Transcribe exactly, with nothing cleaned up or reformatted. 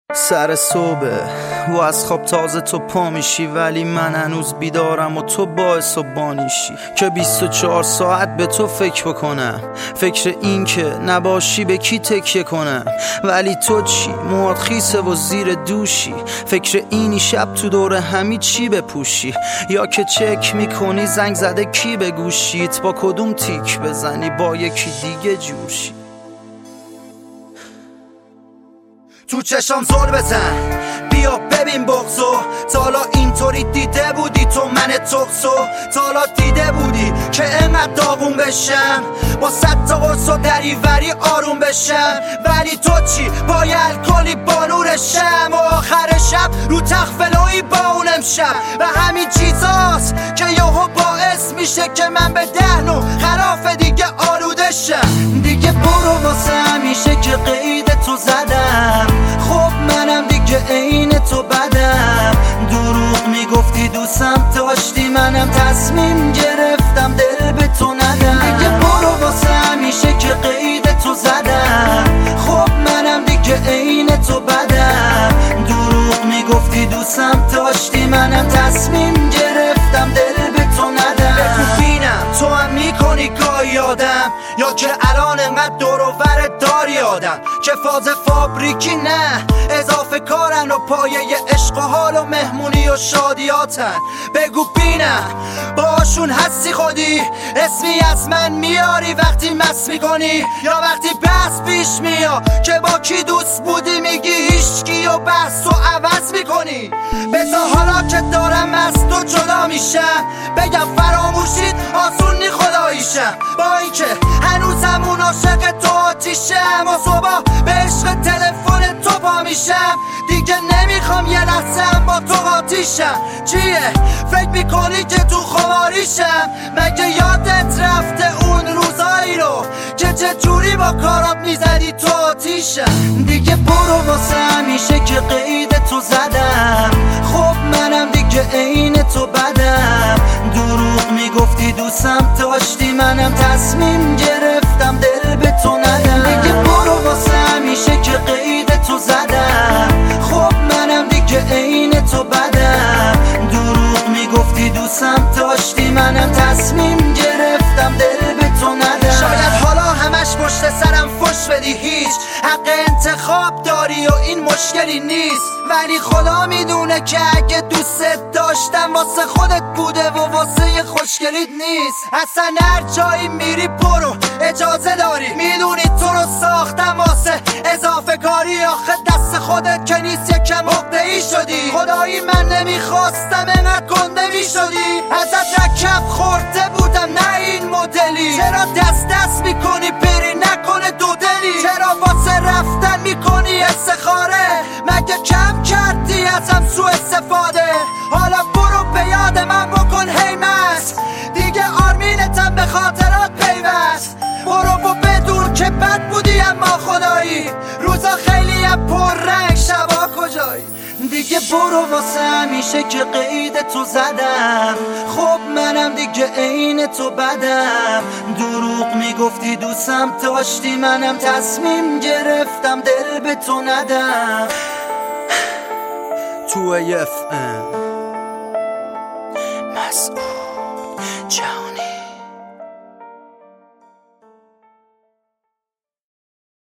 سر صبح و از خواب تازه تو پا میشی، ولی من هنوز بیدارم و تو باعث و بانیشی که بیست و چهار ساعت به تو فکر بکنم، فکر این که نباشی به کی تکیه کنم. ولی تو چی؟ موات خیسه و زیر دوشی، فکر اینی شب تو دور همی چی بپوشی، یا که چک میکنی زنگ زده کی به گوشیت، با کدوم تیک بزنی با یکی دیگه جوشی. تو چشام زل بزن بیا ببین بغضو، تا حالا اینطوری دیده بودی تو من تغضو؟ تا حالا دیده بودی که انقدر داغون بشم، با صد تا قرص و دریوری آروم بشم؟ ولی تو چی؟ با الکلی با نور شم و آخر شب رو تخت فلویی با اون امشب. و همین چیزاست که یهو باعث میشه که من به دهنو خراف دیگه آلوده شم. دیگه برو واسه همیشه که قید تو زدم، خب منم دیگه عین تو بدم. دروغ میگفتی دوستم داشتی، منم تصمیم گرفتم دل به تو ندم. دیگه برو واسه همیشه که قید تو زدم، خب منم دیگه عین تو بدم. دروغ میگفتی دوستم داشتی، منم تصمیم گرفتم دل به تو ندم. بگو بینم تو هم میکنی گاهی آدم، یا که الان انقدر دور و ور داری آدم که فاز فابریکی نه اضافه کارن و پایه عشق و حال و مهمونی و شادیاتن. بگو بینم باشون هستی خودی، اسمی از من میاری وقتی مس میکنی، یا وقتی بحث پیش میا که با کی دوست بودی میگی هیچکی و بحث و عوض میکنی. بذار حالا که دارم از تو جدا میشم بگم فراموشید آسون نی خداییشم، با اینکه هنوزمون عاشق تو آتیشم و صبح به عشق تلفن تو پا میشم. دیگه نمیخوام یه لحظه با تو قاطیشم. چیه؟ فکر میکنی که تو خواریشم؟ مگه یادت رفته اون روزایی رو که چه جوری با کارات میزدی تو آتیشم؟ دیگه برو واسه همیشه که قید تو زدم، خب منم دیگه عین تو بدم. دروغ میگفتی دوستم داشتی، منم تصمیم گرفتم دل به تو ندم. دیگه برو واسه همیشه که قید تو زدم، خب منم دیگه عین تو بدم. دروغ میگفتی دوستم داشتی، منم تصمیم گرفتم دل به تو ندم. شاید حالا همش پشت سرم فش بدی، هیچ حق انتخاب داری و این مشکلی نیست، ولی خدا میدونه که اگه دوستت داشتم واسه خودت بوده و واسه خوشگلیت نیست. اصلا هر جایی میری برو اجازه داری، میدونی تو رو ساختم واسه اضافه کاری. آخه دست خودت که نیست یکم عقده‌ای شدی، خدایی من نمیخواستم انقدر گنده میشدی. ازت رکب خورده بودم نه این مدلی، چرا دست دست میکنی بری نکنه دو دلی؟ چرا واسه رفتن میکنی استخاره؟ مگه کم کردی ازم سو استفاده؟ حالا برو به یاد من بکن هی مست، دیگه آرمینتم به خاطرات پیوست. برو و بدون که بد بودی اما خدایی، روزا خیلی هم پر رنگ شبا کجایی. دیگه برو واسه همیشه که قید تو زدم، خب منم دیگه عین تو بدم. دروغ میگفتی دوستم داشتی، منم تصمیم گرفتم دل به تو ندم. تو اف ام مسعود جهانی.